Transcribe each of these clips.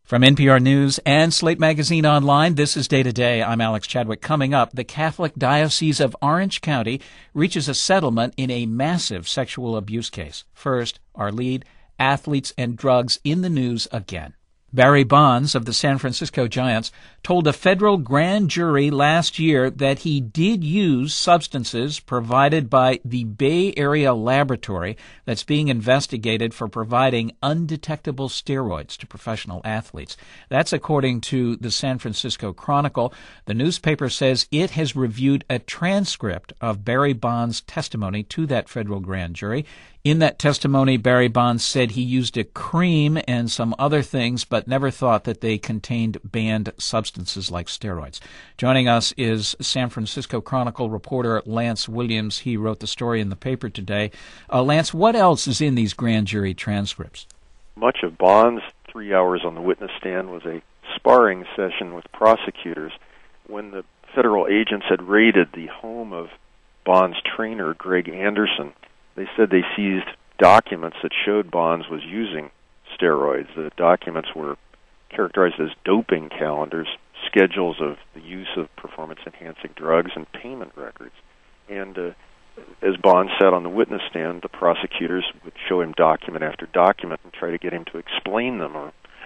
From NPR News and Slate Magazine Online, this is Day to Day. I'm Alex Chadwick. Coming up, the Catholic Diocese of Orange County reaches a settlement in a massive sexual abuse case. First, our lead, athletes and drugs in the news again. Barry Bonds of the San Francisco Giants told a federal grand jury last year that he did use substances provided by the Bay Area laboratory that's being investigated for providing undetectable steroids to professional athletes. That's according to the San Francisco Chronicle. The newspaper says it has reviewed a transcript of Barry Bonds' testimony to that federal grand jury. In that testimony, Barry Bonds said he used a cream and some other things, but never thought that they contained banned substances like steroids. Joining us is San Francisco Chronicle reporter Lance Williams. He wrote the story in the paper today. Lance, what else is in these grand jury transcripts? Much of Bonds' 3 hours on the witness stand was a sparring session with prosecutors. When the federal agents had raided the home of Bonds' trainer, Greg Anderson, they said they seized documents that showed Bonds was using steroids. The documents were characterized as doping calendars, schedules of the use of performance-enhancing drugs, and payment records. And as Bonds sat on the witness stand, the prosecutors would show him document after document and try to get him to explain them.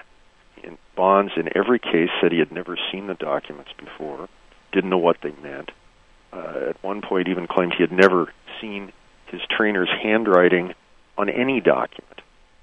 Bonds, in every case, said he had never seen the documents before, didn't know what they meant. At one point, even claimed he had never seen his trainer's handwriting on any document.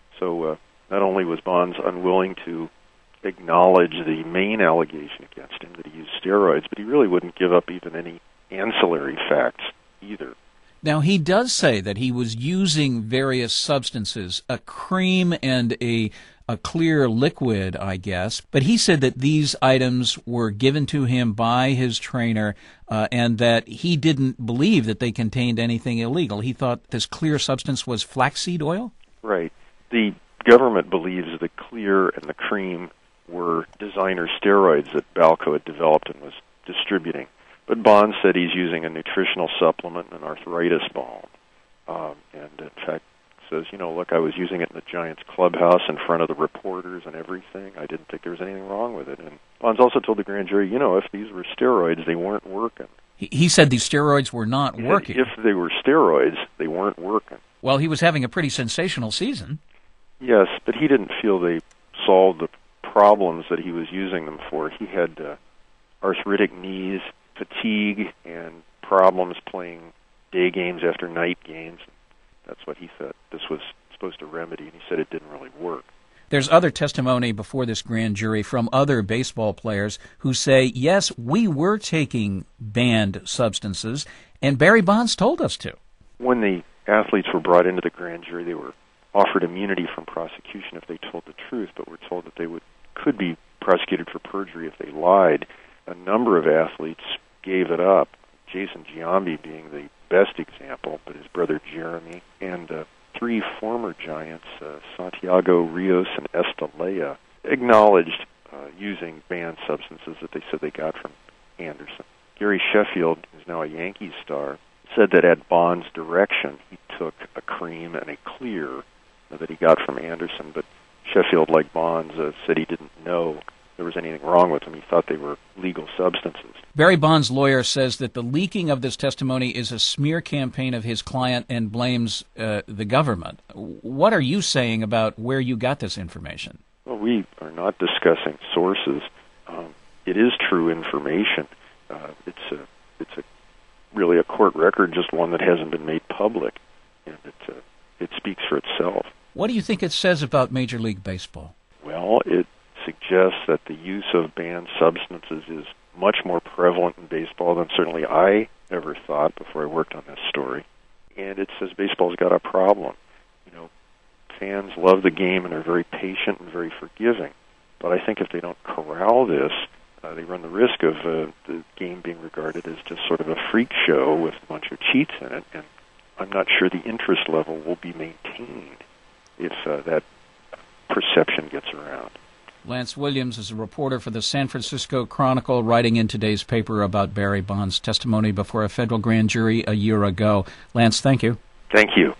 So not only was Bonds unwilling to acknowledge the main allegation against him, that he used steroids, but he really wouldn't give up even any ancillary facts either. Now, he does say that he was using various substances, a cream and a clear liquid, I guess, but he said that these items were given to him by his trainer and that he didn't believe that they contained anything illegal. He thought this clear substance was flaxseed oil? Right. The government believes the clear and the cream were designer steroids that Balco had developed and was distributing. But Bonds said he's using a nutritional supplement and an arthritis balm. And in fact, says, look, I was using it in the Giants clubhouse in front of the reporters and everything. I didn't think there was anything wrong with it. And Bonds also told the grand jury, if these were steroids, they weren't working. He said these steroids were not working. If they were steroids, they weren't working. Well, he was having a pretty sensational season. Yes, but he didn't feel they solved the problems that he was using them for. He had arthritic knees, fatigue, and problems playing day games after night games. That's what he said this was supposed to remedy, and he said it didn't really work. There's other testimony before this grand jury from other baseball players who say, yes, we were taking banned substances, and Barry Bonds told us to. When the athletes were brought into the grand jury, they were offered immunity from prosecution if they told the truth, but were told that they could be prosecuted for perjury if they lied. A number of athletes gave it up, Jason Giambi being the best example, but his brother Jeremy, and three former Giants, Santiago Rios and Estalella, acknowledged using banned substances that they said they got from Anderson. Gary Sheffield, who's now a Yankees star, said that at Bonds' direction he took a cream and a clear that he got from Anderson, but Sheffield, like Bonds, said he didn't know there was anything wrong with them. He thought they were legal substances. Barry Bonds' lawyer says that the leaking of this testimony is a smear campaign of his client and blames the government. What are you saying about where you got this information? Well, we are not discussing sources. It is true information. It's really a court record, just one that hasn't been made public, and it speaks for itself. What do you think it says about Major League Baseball? Well, it suggests that the use of banned substances is much more prevalent in baseball than certainly I ever thought before I worked on this story. And it says baseball's got a problem. Fans love the game and are very patient and very forgiving. But I think if they don't corral this, they run the risk of the game being regarded as just sort of a freak show with a bunch of cheats in it. And I'm not sure the interest level will be maintained if that perception gets around. Lance Williams is a reporter for the San Francisco Chronicle, writing in today's paper about Barry Bonds' testimony before a federal grand jury a year ago. Lance, thank you. Thank you.